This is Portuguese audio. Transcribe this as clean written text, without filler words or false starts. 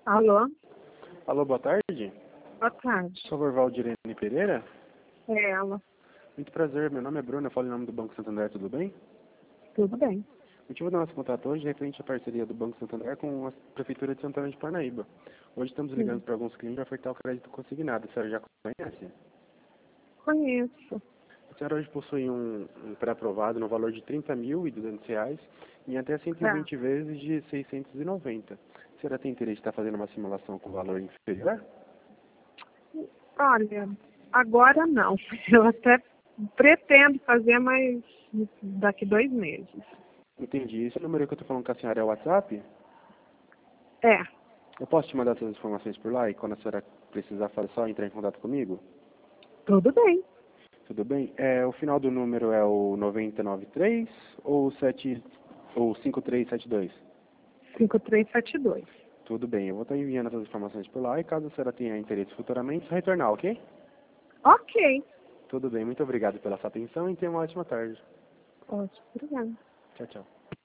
Alô? Alô, boa tarde. Boa tarde. Por favor, Valdirene Pereira. É ela. Muito prazer, meu nome é Bruno, eu falo em nome do Banco Santander, tudo bem? Tudo bem. O motivo do nosso contato hoje é referente à parceria do Banco Santander com a Prefeitura de Santana de Parnaíba. Hoje estamos ligando para alguns clientes para ofertar o crédito consignado. A senhora já conhece? Conheço. A senhora hoje possui um pré-aprovado no valor de R$ 30.200 em até Tá. 120 vezes de 690. A senhora tem interesse em estar fazendo uma simulação com valor inferior? Olha, agora não. Eu até pretendo fazer, mas daqui 2 meses. Entendi. Esse número que eu estou falando com a senhora é o WhatsApp? É, Eu posso te mandar essas informações por lá e quando a senhora precisar, fala só entrar em contato comigo? tudo bem. Tudo bem? O final do número é o 993 ou 5372? 5372. Tudo bem, eu vou estar enviando essas informações por lá e caso a senhora tenha interesse futuramente, só retornar, ok? Ok. Tudo bem, muito obrigado pela sua atenção e tenha uma ótima tarde. Ótimo, obrigada. Tchau, tchau.